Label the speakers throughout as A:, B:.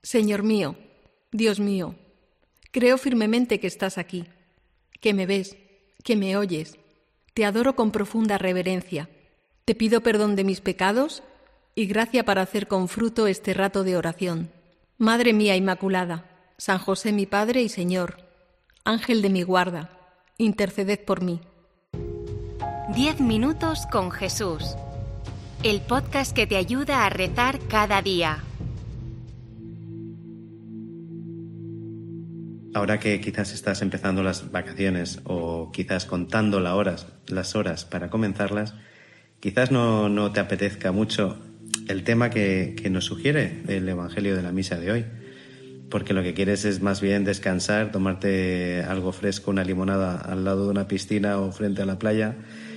A: Señor mío, Dios mío, creo firmemente que estás aquí, que me ves, que me oyes. Te adoro con profunda reverencia. Te pido perdón de mis pecados y gracia para hacer con fruto este rato de oración. Madre mía Inmaculada, San José mi Padre y Señor, Ángel de mi guarda, interceded por mí.
B: 10 minutos con Jesús. El podcast que te ayuda a rezar cada día.
C: Ahora que quizás estás empezando las vacaciones o quizás contando las horas para comenzarlas, quizás no te apetezca mucho el tema que nos sugiere el Evangelio de la Misa de hoy, porque lo que quieres es más bien descansar, tomarte algo fresco, una limonada al lado de una piscina o frente a la playa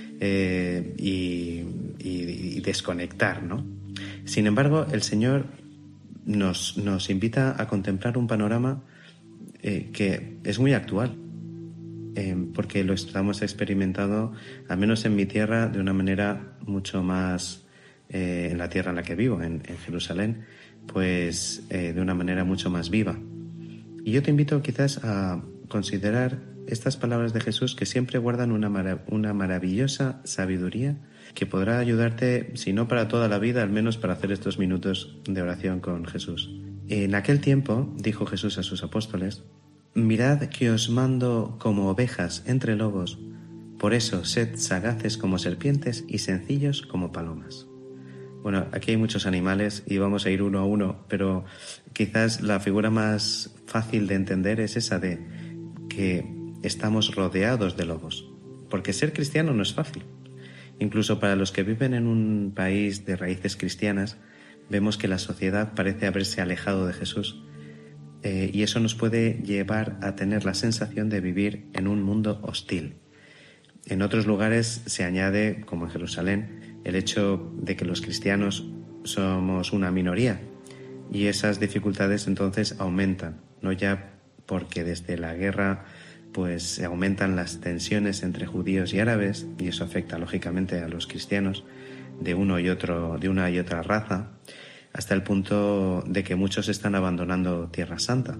C: y desconectar, ¿no? Sin embargo, el Señor nos invita a contemplar un panorama que es muy actual, porque lo estamos experimentando, al menos en mi tierra, de una manera mucho más, en la tierra en la que vivo, en Jerusalén, pues de una manera mucho más viva. Y yo te invito quizás a considerar estas palabras de Jesús, que siempre guardan una maravillosa sabiduría que podrá ayudarte, si no para toda la vida, al menos para hacer estos minutos de oración con Jesús. En aquel tiempo dijo Jesús a sus apóstoles: «Mirad que os mando como ovejas entre lobos, por eso sed sagaces como serpientes y sencillos como palomas». Bueno, aquí hay muchos animales y vamos a ir uno a uno, pero quizás la figura más fácil de entender es esa de que estamos rodeados de lobos, porque ser cristiano no es fácil. Incluso para los que viven en un país de raíces cristianas, vemos que la sociedad parece haberse alejado de Jesús, y eso nos puede llevar a tener la sensación de vivir en un mundo hostil. En otros lugares se añade, como en Jerusalén, el hecho de que los cristianos somos una minoría, y esas dificultades entonces aumentan, no ya porque desde la guerra pues se aumentan las tensiones entre judíos y árabes, y eso afecta lógicamente a los cristianos de una y otra raza, hasta el punto de que muchos están abandonando Tierra Santa,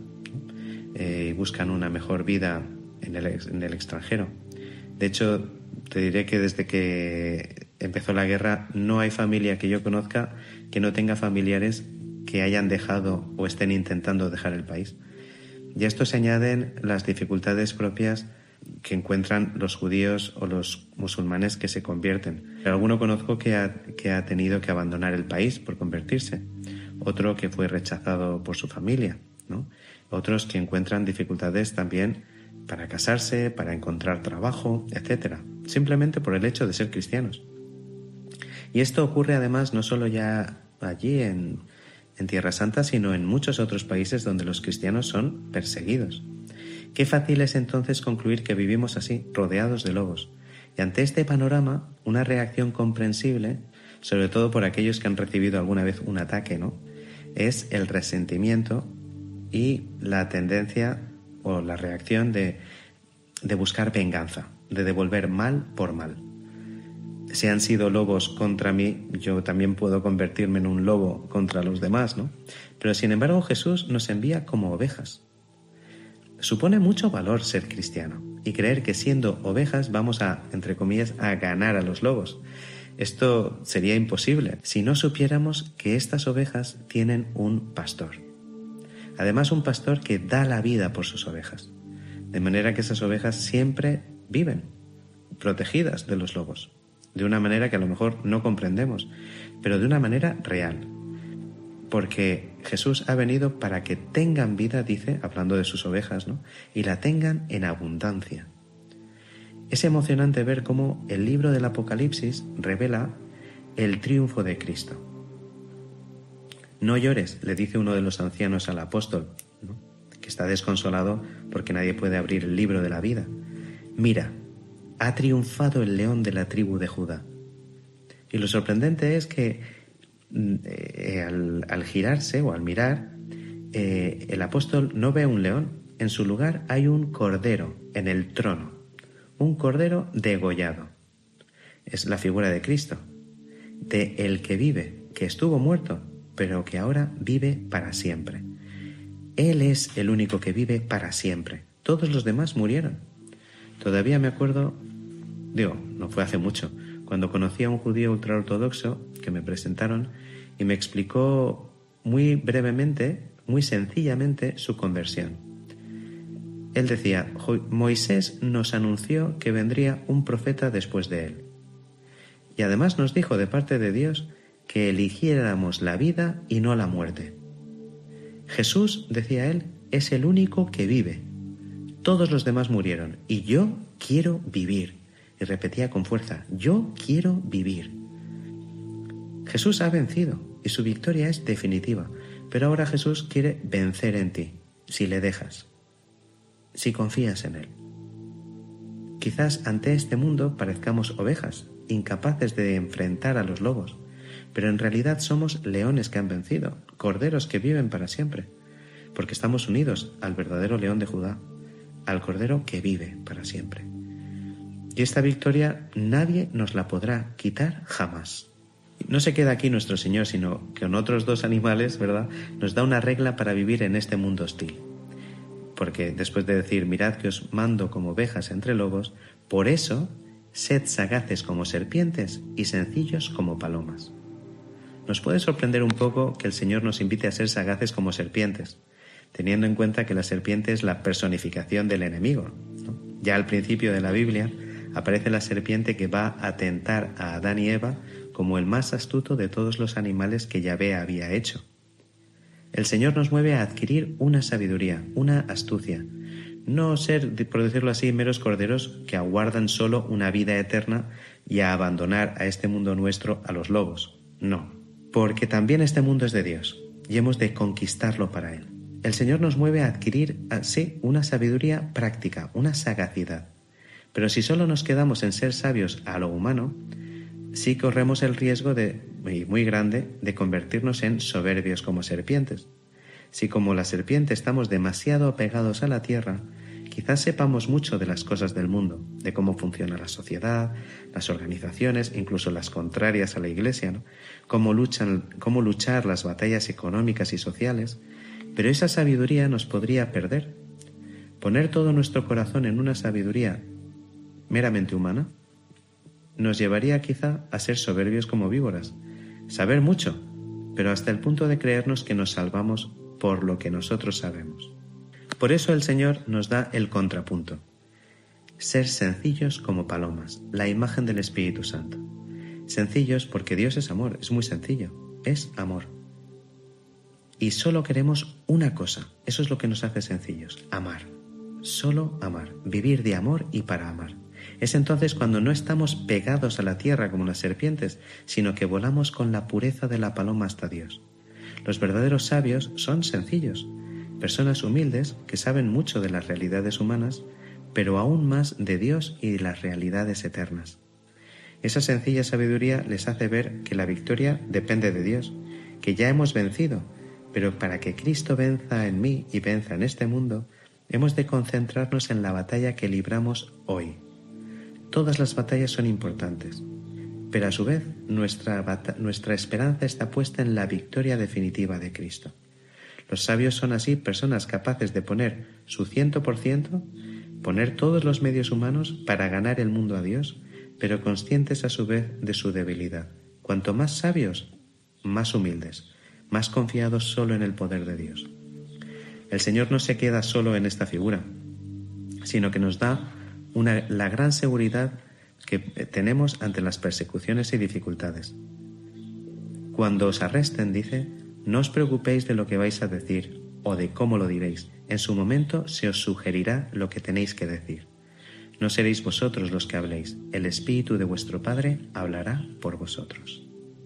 C: y buscan una mejor vida en el extranjero. De hecho, te diré que desde que empezó la guerra no hay familia que yo conozca que no tenga familiares que hayan dejado o estén intentando dejar el país. Y a esto se añaden las dificultades propias que encuentran los judíos o los musulmanes que se convierten. Alguno conozco que ha tenido que abandonar el país por convertirse, otro que fue rechazado por su familia, ¿no? Otros que encuentran dificultades también para casarse, para encontrar trabajo, etc., simplemente por el hecho de ser cristianos. Y esto ocurre además no solo ya allí en Tierra Santa, sino en muchos otros países donde los cristianos son perseguidos. Qué fácil es entonces concluir que vivimos así, rodeados de lobos. Y ante este panorama, una reacción comprensible, sobre todo por aquellos que han recibido alguna vez un ataque, ¿no?, es el resentimiento y la tendencia o la reacción de buscar venganza, de devolver mal por mal. Si han sido lobos contra mí, yo también puedo convertirme en un lobo contra los demás, ¿no? Pero sin embargo Jesús nos envía como ovejas. Supone mucho valor ser cristiano y creer que siendo ovejas vamos a, entre comillas, a ganar a los lobos. Esto sería imposible si no supiéramos que estas ovejas tienen un pastor. Además, un pastor que da la vida por sus ovejas. De manera que esas ovejas siempre viven protegidas de los lobos. De una manera que a lo mejor no comprendemos, pero de una manera real. Porque Jesús ha venido para que tengan vida, dice, hablando de sus ovejas, ¿no?, y la tengan en abundancia. Es emocionante ver cómo el libro del Apocalipsis revela el triunfo de Cristo. No llores, le dice uno de los ancianos al apóstol, ¿no?, que está desconsolado porque nadie puede abrir el libro de la vida. Mira, ha triunfado el león de la tribu de Judá. Y lo sorprendente es que al girarse o al mirar, el apóstol no ve un león. En su lugar hay un cordero en el trono, un cordero degollado. Es la figura de Cristo, de el que vive, que estuvo muerto, pero que ahora vive para siempre. Él es el único que vive para siempre. Todos los demás murieron. Todavía me acuerdo, no fue hace mucho, cuando conocí a un judío ultraortodoxo que me presentaron y me explicó muy brevemente, muy sencillamente, su conversión. Él decía: Moisés nos anunció que vendría un profeta después de él. Y además nos dijo de parte de Dios que eligiéramos la vida y no la muerte. Jesús, decía él, es el único que vive. Todos los demás murieron y yo quiero vivir. Y repetía con fuerza: yo quiero vivir. Jesús ha vencido y su victoria es definitiva, pero ahora Jesús quiere vencer en ti, si le dejas, si confías en él. Quizás ante este mundo parezcamos ovejas, incapaces de enfrentar a los lobos, pero en realidad somos leones que han vencido, corderos que viven para siempre, porque estamos unidos al verdadero león de Judá, al cordero que vive para siempre. Y esta victoria nadie nos la podrá quitar jamás. No se queda aquí nuestro Señor, sino que con otros dos animales, ¿verdad?, nos da una regla para vivir en este mundo hostil. Porque después de decir: mirad que os mando como ovejas entre lobos, por eso sed sagaces como serpientes y sencillos como palomas. Nos puede sorprender un poco que el Señor nos invite a ser sagaces como serpientes, teniendo en cuenta que la serpiente es la personificación del enemigo, ¿no? Ya al principio de la Biblia aparece la serpiente que va a tentar a Adán y Eva como el más astuto de todos los animales que Yahvé había hecho. El Señor nos mueve a adquirir una sabiduría, una astucia, no ser, por decirlo así, meros corderos que aguardan solo una vida eterna y a abandonar a este mundo nuestro a los lobos. No, porque también este mundo es de Dios y hemos de conquistarlo para Él. El Señor nos mueve a adquirir así una sabiduría práctica, una sagacidad. Pero si solo nos quedamos en ser sabios a lo humano, sí corremos el riesgo muy grande de convertirnos en soberbios como serpientes. Si como la serpiente estamos demasiado apegados a la tierra, quizás sepamos mucho de las cosas del mundo, de cómo funciona la sociedad, las organizaciones, incluso las contrarias a la Iglesia, ¿no? Cómo luchar las batallas económicas y sociales, pero esa sabiduría nos podría perder. Poner todo nuestro corazón en una sabiduría meramente humana nos llevaría quizá a ser soberbios como víboras, saber mucho, pero hasta el punto de creernos que nos salvamos por lo que nosotros sabemos. Por eso el Señor nos da el contrapunto: ser sencillos como palomas, la imagen del Espíritu Santo. Sencillos porque Dios es amor, es muy sencillo, es amor. Y solo queremos una cosa, eso es lo que nos hace sencillos: amar. Solo amar, vivir de amor y para amar. Es entonces cuando no estamos pegados a la tierra como las serpientes, sino que volamos con la pureza de la paloma hasta Dios. Los verdaderos sabios son sencillos, personas humildes que saben mucho de las realidades humanas, pero aún más de Dios y de las realidades eternas. Esa sencilla sabiduría les hace ver que la victoria depende de Dios, que ya hemos vencido, pero para que Cristo venza en mí y venza en este mundo, hemos de concentrarnos en la batalla que libramos hoy. Todas las batallas son importantes, pero a su vez nuestra esperanza está puesta en la victoria definitiva de Cristo. Los sabios son así personas capaces de poner su 100%, poner todos los medios humanos para ganar el mundo a Dios, pero conscientes a su vez de su debilidad. Cuanto más sabios, más humildes, más confiados solo en el poder de Dios. El Señor no se queda solo en esta figura, sino que nos da la gran seguridad que tenemos ante las persecuciones y dificultades. Cuando os arresten, dice, no os preocupéis de lo que vais a decir o de cómo lo diréis. En su momento se os sugerirá lo que tenéis que decir. No seréis vosotros los que habléis, el Espíritu de vuestro Padre hablará por vosotros.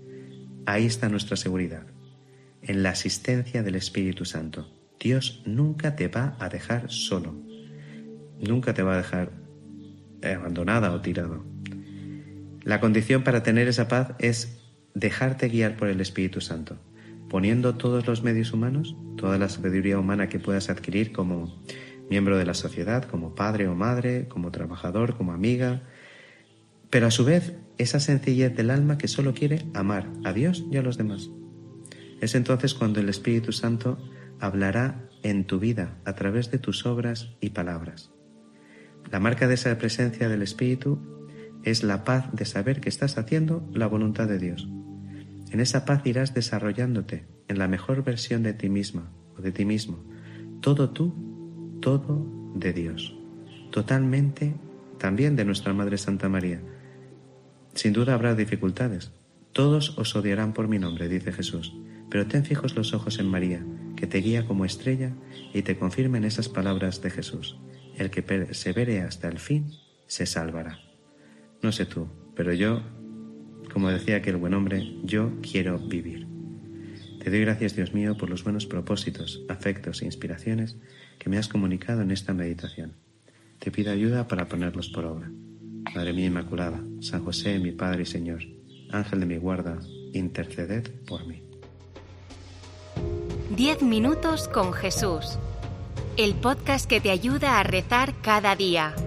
C: Ahí está nuestra seguridad, en la asistencia del Espíritu Santo. Dios nunca te va a dejar solo, nunca te va a dejar abandonada o tirado. La condición para tener esa paz es dejarte guiar por el Espíritu Santo, poniendo todos los medios humanos, toda la sabiduría humana que puedas adquirir como miembro de la sociedad, como padre o madre, como trabajador, como amiga, pero a su vez esa sencillez del alma que solo quiere amar a Dios y a los demás. Es entonces cuando el Espíritu Santo hablará en tu vida a través de tus obras y palabras. La marca de esa presencia del Espíritu es la paz de saber que estás haciendo la voluntad de Dios. En esa paz irás desarrollándote en la mejor versión de ti misma o de ti mismo. Todo tú, todo de Dios. Totalmente también de nuestra Madre Santa María. Sin duda habrá dificultades. Todos os odiarán por mi nombre, dice Jesús. Pero ten fijos los ojos en María, que te guía como estrella y te confirma en esas palabras de Jesús. El que persevere hasta el fin se salvará. No sé tú, pero yo, como decía aquel buen hombre, yo quiero vivir. Te doy gracias, Dios mío, por los buenos propósitos, afectos e inspiraciones que me has comunicado en esta meditación. Te pido ayuda para ponerlos por obra. Madre mía Inmaculada, San José, mi Padre y Señor, Ángel de mi guarda, interceded por mí.
B: 10 minutos con Jesús. El podcast que te ayuda a rezar cada día.